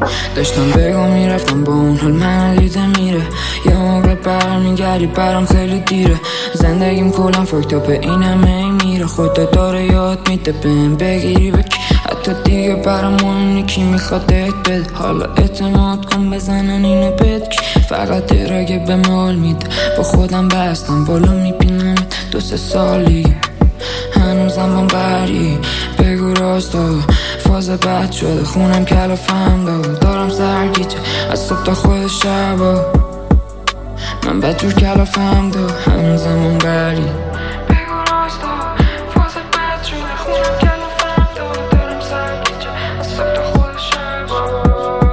داشتم بگم میرفتم با اون حال من دیده میره. یه موقع برمیگردی برام خیلی دیره. زندگیم کلم فاکتاپه این همه میره. خودت داره یاد میده بهم بگیری بکی. حتی دیگه برام مهم کی میخواد دهت بده. حالا اعتماد کن بزنن اینو بدکی. فقط درگه به مال میده. با خودم بستم بالا میبینم 2-3 سالی هنوزم با بری. بگو راستا فاز بد شده خونم کلافم داد. دارم سرگیجه از صبح تا خود شبا. من بدجور کلافم داد هنوزم با بری. بگو راستا فاز بد شده خونم کلافم داد. دارم سرگیجه از صبح تا خود شبا.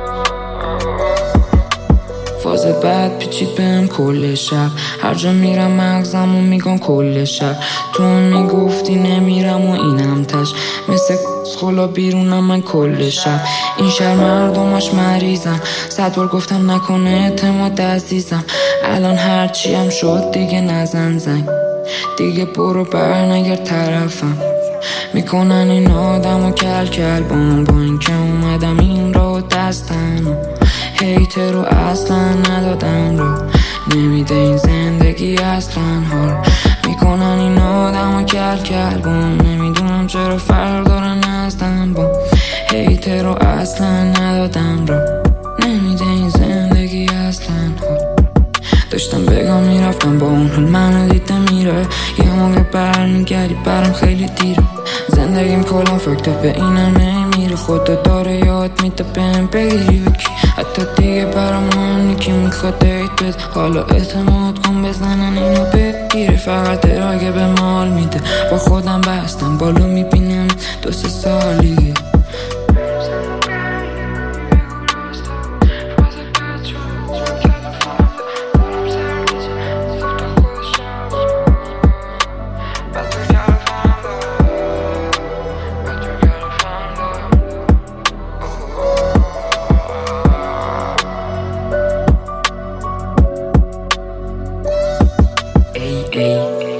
فاز بد پیچید بهم کل شب. هر جا میرم مغزمو میگم کل شب. تو میگفتی نمیرم و اینم تش. مثل خلا بیرونم من کل شب. این شهر مردمش مریضم. 100 بار گفتم نکنه اعتماد عزیزم. الان هرچی هم شد دیگه نزن زنگ. دیگه برو برنگرد طرفم. میکنن این آدمو کل کل با این که اومدم این را دستن. هیتر رو اصلا ندادم رو. نمیده این زندگی اصلا حال. میکنن این آدمو کل کل بام. نمیدونم چرا فرق دارن ازدم با. هیتر رو اصلا ندادم رو. نمیده این زندگی اصلا حال. داشتم بگم میرفتم با اون حال منو دیده میره. یه موقع برمیگردی برام خیلی دیره. زندگیم کلم فاکتاپه این همه میره. خودت داره یاد میده بهم بگیری بکی. حتی دیگه برام مهم کی میخواد دیت بده. حالا اعتماد کن بزنن اینو بگیره. فقط درگه به مال میده. با خودم بستم بالا میبینم 2-3 سالی. Ay, ay.